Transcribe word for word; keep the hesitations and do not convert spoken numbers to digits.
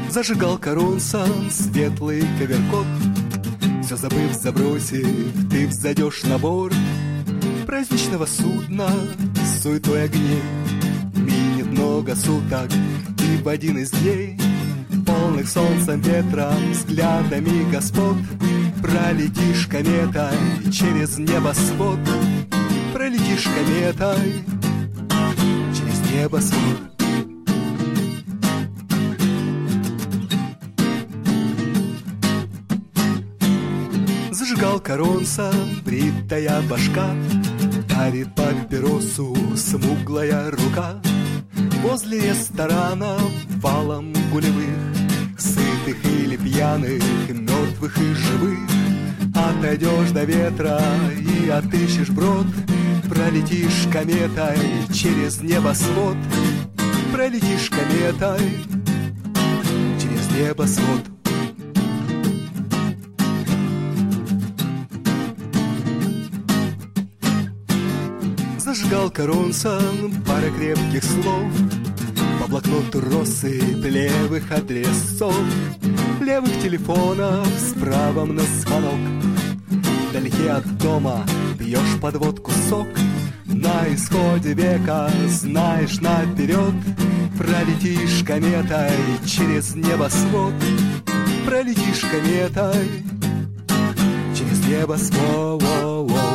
Зажигалка Ронсон, светлый коверкот. Все забыв, забросив, ты взойдешь на борт праздничного судна с суетой огней. Минет много суток, и в один из дней, полных солнцем, ветром, взглядами господ, пролетишь кометой через небосвод. Пролетишь кометой через небосвод. Зажигалка Ронсон, бритая башка, дарит папиросу смуглая рука. Возле ресторана валом гулевых, сытых или пьяных, мертвых и живых. Отойдешь до ветра и отыщешь брод. Пролетишь кометой через небосвод. Пролетишь кометой через небосвод. Зажигалка Ронсон, пара крепких слов, по блокноту россыпь левых адресов, левых телефонов с правом на звонок. Вдалеке от дома пьешь подводку сок. На исходе века знаешь наперед. Пролетишь кометой через небосвод. Пролетишь кометой через небосвод.